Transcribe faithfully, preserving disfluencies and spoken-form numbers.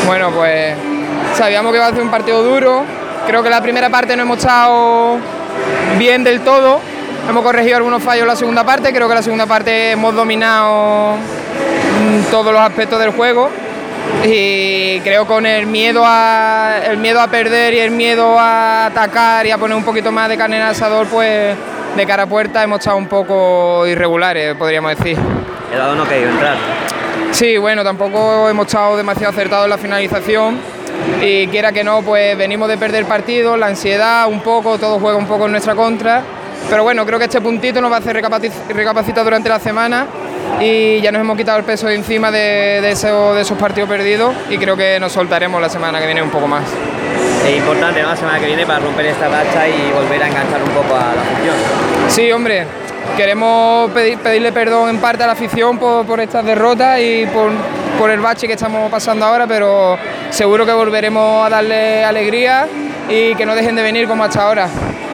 Bueno, pues sabíamos que iba a ser un partido duro. Creo que la primera parte no hemos estado bien del todo. Hemos corregido algunos fallos en la segunda parte. Creo que en la segunda parte hemos dominado todos los aspectos del juego. Y creo con el miedo a el miedo a perder y el miedo a atacar y a poner un poquito más de carne en el asador, pues de cara a puerta hemos estado un poco irregulares, podríamos decir. El dado no ha querido entrar. Sí, bueno, tampoco hemos estado demasiado acertados en la finalización y quiera que no, pues venimos de perder partidos, la ansiedad un poco, todo juega un poco en nuestra contra, pero bueno, creo que este puntito nos va a hacer recapacitar durante la semana y ya nos hemos quitado el peso de encima de, de, eso, de esos partidos perdidos y creo que nos soltaremos la semana que viene un poco más. Es importante, ¿no?, la semana que viene para romper esta racha y volver a enganchar un poco a la afición. Sí, hombre, queremos pedir, pedirle perdón en parte a la afición por, por estas derrotas y por, por el bache que estamos pasando ahora, pero seguro que volveremos a darle alegría y que no dejen de venir como hasta ahora.